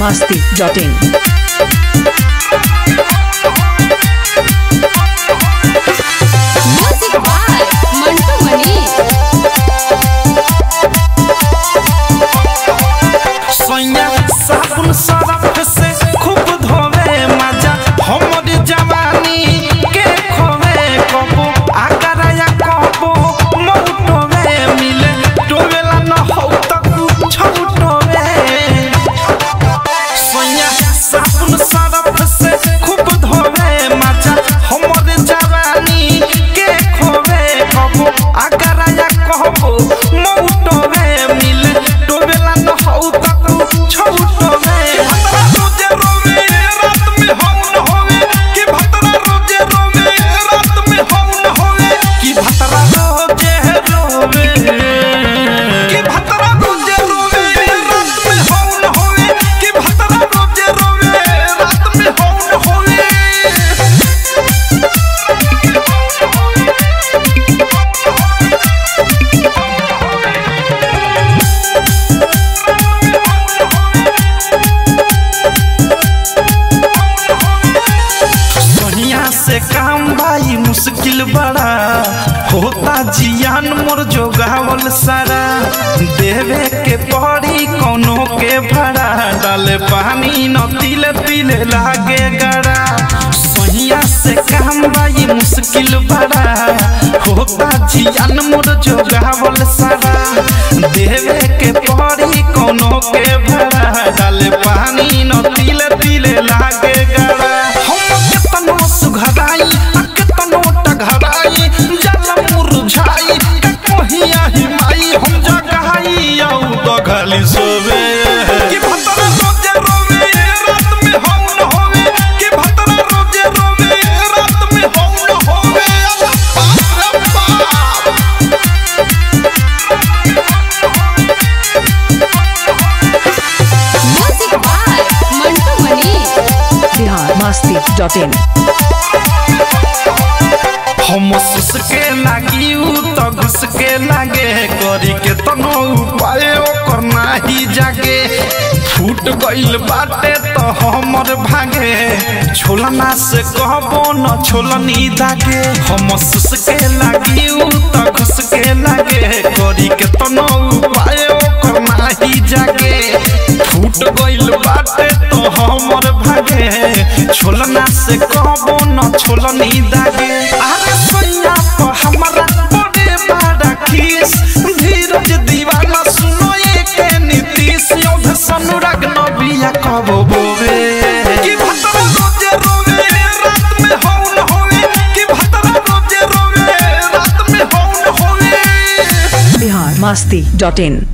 biharmasti.in Music by Mantu Mani. सोया साबुन सरफ से खूब धोवे मजा हमर जवानी के खोवे कबो आगराया कबो मौटोवे मिले टोवेला न हो तक छौटोवे सोया साबुन सरफ से खूब धोवे मजा हमर जवानी के खोवे कबो आगराया कबो मौटोवे मिले टोवेला न हो से काम भाई मुश्किल बड़ा होता जियान मोर जोगावल सारा देवे के पड़ी कोनो के भरा डाले पानी न तिले तिले लागे गड़ा सहिया से काम भाई मुश्किल बड़ा होता जियान मोर जोगावल सारा देवे के पड़ी कोनो के भरा डाले पानी न तिले तिले लागे गड़ा सुघराई केतनो टघराई जल मुरझाई कहिया हिमाई हम जगहाई औ दघली सोवे कि भतरा रोजे रोवे रात में हम न होवे कि भतरा रोजे रोवे रात में हम न होवे बाप रे बाप Music by Mantu Mani. biharmasti.in हम सुसके लागी तो घुसके लागे करी के तनो उपाय ओकर नाही जागे फूट गइल बाटे तो हमर भागे छोलना से कहबो न छोलनी दागे हम सुसके लागी तो घुसके लागे करी के तनो उपाय ओकर नाही जागे फूट गइल बाटे तो हमर भागे छोलना से कहबो न छोलनी दागे सोया पर हमारा बड़े बड़ा खीस धीरज दीवाना सुनो एक नीतीश योध सनुराग नबिया कब बोवे कि भतरा रोजे रोवे रात में हो न होवे कि भतरा रोजे रोवे रात में हो न होवे biharmasti.in